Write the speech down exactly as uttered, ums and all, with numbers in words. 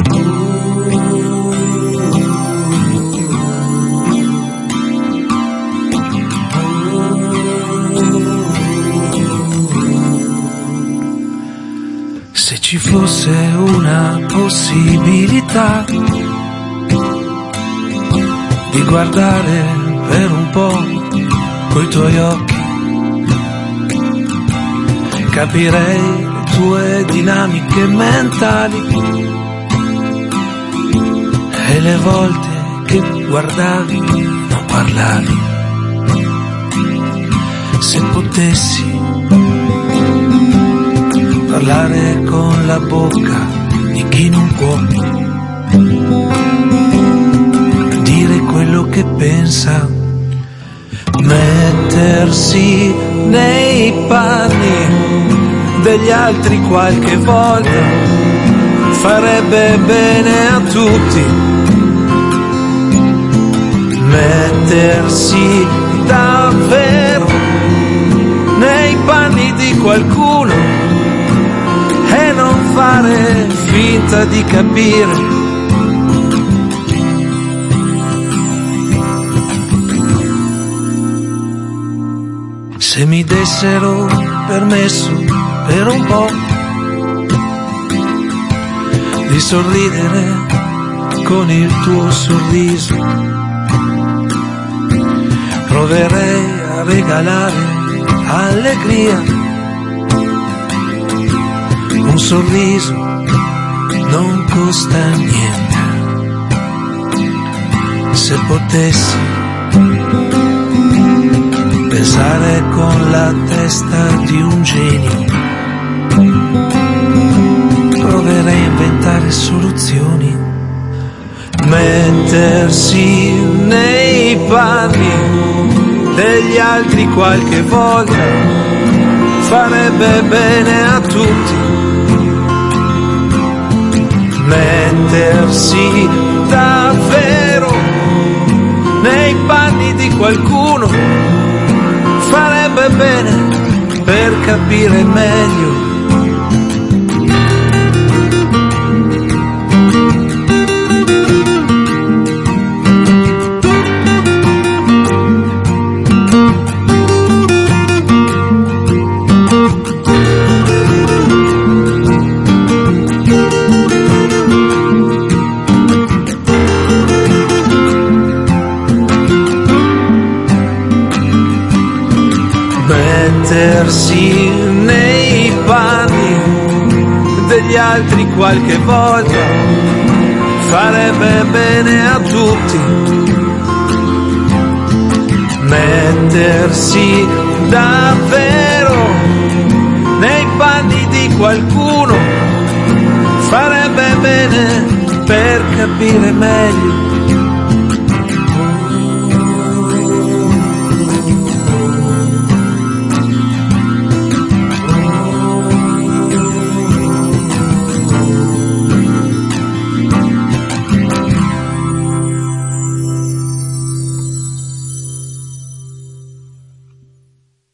Se ci fosse una possibilità di guardare per un po' coi tuoi occhi, capirei le tue dinamiche mentali e le volte che guardavi non parlavi. Se potessi parlare con la bocca di chi non può dire quello che pensa, mettersi nei panni degli altri qualche volta farebbe bene a tutti. Mettersi davvero nei panni di qualcuno e non fare finta di capire. Se mi dessero permesso per un po' di sorridere con il tuo sorriso, proverei a regalare allegria. Un sorriso non costa niente. Se potessi pensare con la testa di un genio, proverei a inventare soluzioni. Mettersi nei panni degli altri qualche volta farebbe bene a tutti. Mettersi davvero nei panni di qualcuno farebbe bene per capire meglio. Mettersi nei panni degli altri qualche volta farebbe bene a tutti. Mettersi davvero nei panni di qualcuno farebbe bene per capire meglio.